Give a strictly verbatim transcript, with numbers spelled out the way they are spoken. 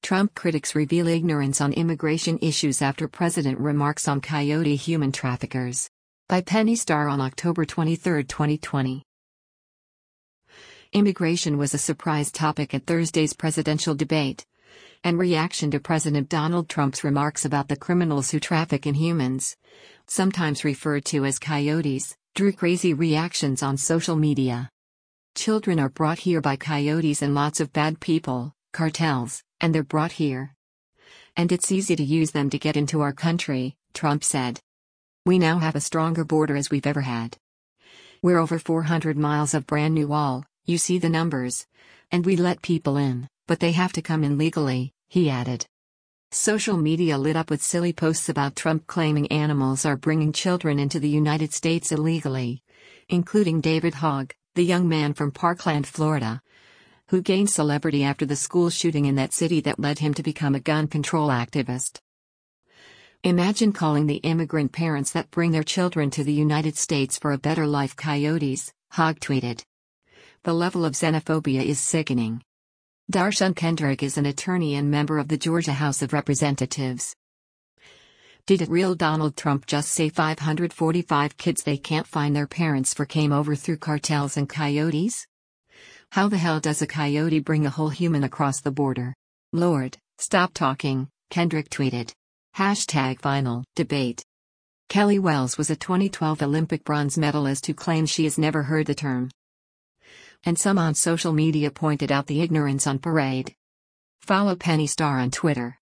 Trump critics reveal ignorance on immigration issues after president remarks on coyote human traffickers. By Penny Starr on October twenty-third, twenty twenty. Immigration was a surprise topic at Thursday's presidential debate. And reaction to President Donald Trump's remarks about the criminals who traffic in humans, sometimes referred to as coyotes, drew crazy reactions on social media. Children are brought here by coyotes and lots of bad people, cartels, and they're brought here. And it's easy to use them to get into our country, Trump said. We now have a stronger border as we've ever had. We're over four hundred miles of brand new wall, you see the numbers. And we let people in, but they have to come in legally, he added. Social media lit up with silly posts about Trump claiming animals are bringing children into the United States illegally, including David Hogg, the young man from Parkland, Florida, who gained celebrity after the school shooting in that city that led him to become a gun control activist. Imagine calling the immigrant parents that bring their children to the United States for a better life coyotes, Hogg tweeted. The level of xenophobia is sickening. Darshan Kendrick is an attorney and member of the Georgia House of Representatives. Did a real Donald Trump just say five hundred forty-five kids they can't find their parents for came over through cartels and coyotes? How the hell does a coyote bring a whole human across the border? Lord, stop talking, Kendrick tweeted. Hashtag final debate. Kelly Wells was a twenty twelve Olympic bronze medalist who claims she has never heard the term. And some on social media pointed out the ignorance on parade. Follow Penny Starr on Twitter.